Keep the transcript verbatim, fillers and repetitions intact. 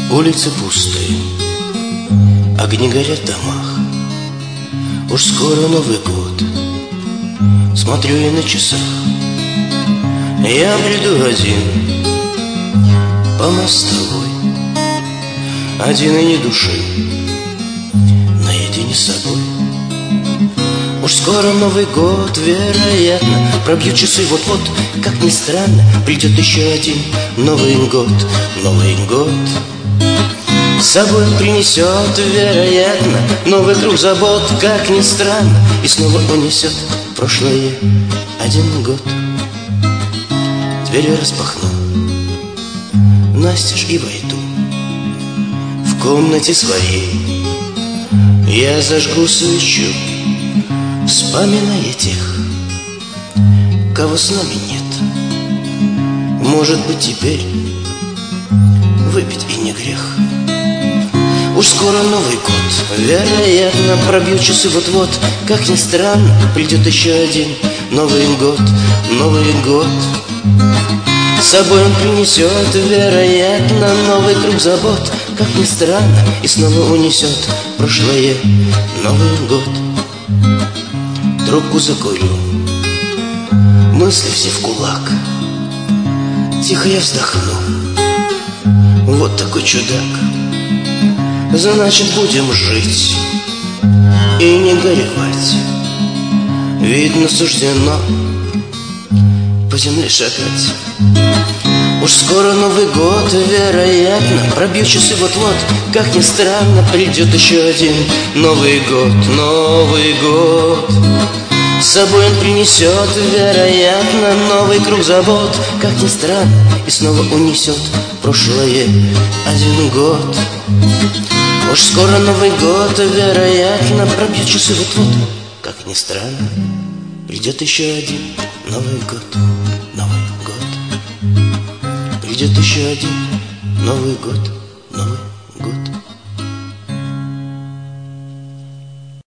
Улицы пустые, огни горят в домах. Уж скоро Новый год, смотрю я на часах. Я бреду один по мостовой, один и ни души, наедине с собой. Уж скоро Новый год, вероятно, пробьют часы вот-вот. Как ни странно, придет еще один Новый год, Новый год. С собой он принесет, вероятно, новый круг забот. Как ни странно, и снова унесет прошлое один год. Дверь распахну настежь и войду в комнате своей. Я зажгу свечу, вспоминая тех, кого с нами нет. Может быть, теперь выпить и не грех. Уж скоро Новый год, вероятно, пробьют часы вот-вот. Как ни странно, придет еще один Новый год, Новый год. С собой он принесет, вероятно, новый круг забот. Как ни странно, и снова унесет прошлое Новый год. Трубку закурю, мысли все в кулак. Тихо я вздохну, вот такой чудак. Значит, будем жить и не горевать. Видно, суждено по земле шагать. Уж скоро Новый год, вероятно, пробьют часы вот-вот. Как ни странно, придет еще один Новый год, Новый год. С собой он принесет, вероятно, новый круг забот. Как ни странно, и снова унесет прошлое один год. Уж скоро Новый год, вероятно, пробьют часы вот-вот. Как ни странно, придет еще один Новый год, Новый год. Придет еще один Новый год, Новый